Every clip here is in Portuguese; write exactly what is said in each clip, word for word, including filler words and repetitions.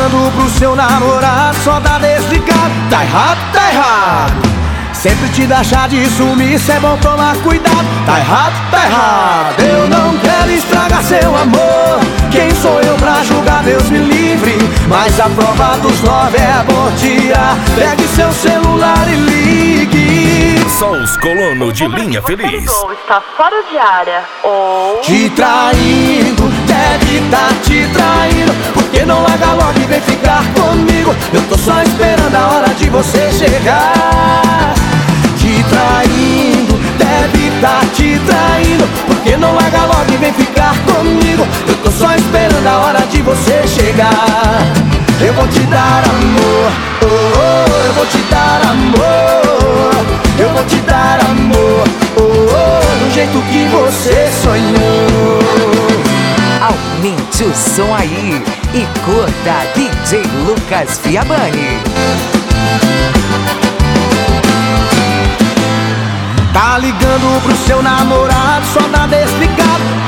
ligando pro seu namorado, só tá desligado. Tá errado, tá errado. Sempre te dá chá de sumir, cê é bom tomar cuidado. Tá errado, tá errado. Eu não quero estragar seu amor. Quem sou eu pra julgar, Deus me livre. Mas a prova dos nove é bom tirar. Pegue seu celular e ligue. Só os colonos de Linha Feliz. Está fora de área ou... Te traindo, deve tá te traindo. Porque não larga logo e vem ficar comigo. Eu tô só esperando a hora de você chegar. Te traindo, deve tá te traindo. Porque não larga logo e vem ficar comigo. Eu tô só esperando a hora de você chegar. Eu vou te dar amor, oh, oh, eu vou te dar amor. Eu vou te dar amor, oh, oh, do jeito que você sonhou. Aumente o som aí e curta D J Lucas Viabani. Tá ligando pro seu namorado, só tá desligado.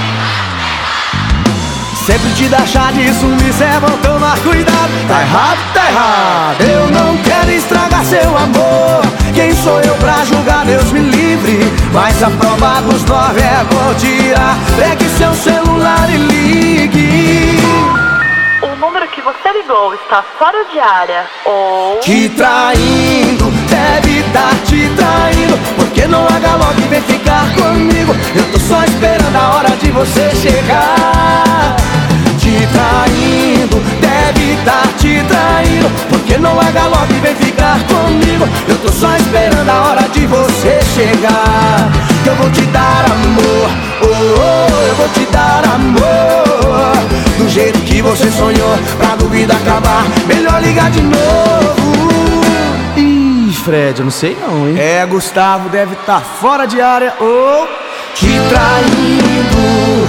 Sempre te dá chá de sumir, cê é bom tomar cuidado. Tá errado, tá errado. Eu não quero estragar seu amor. Quem sou eu pra julgar, Deus me livre. Mas a prova dos nove é bom tirar. Pegue seu celular e ligue. O número que você ligou está fora de área ou... Te traindo, deve tá te traindo. Porque não larga logo e vem ficar comigo. Eu tô só esperando a hora de você chegar. Te traindo, deve tá te traindo. Porque não larga logo e vem ficar comigo. Eu tô só esperando a hora de você chegar. Eu vou te dar amor, oh, oh, eu vou te dar amor. Do jeito que você sonhou, pra dúvida acabar, melhor ligar de novo. Ih, Fred, eu não sei não, hein? É, Gustavo deve tá fora de área ou... Te traindo,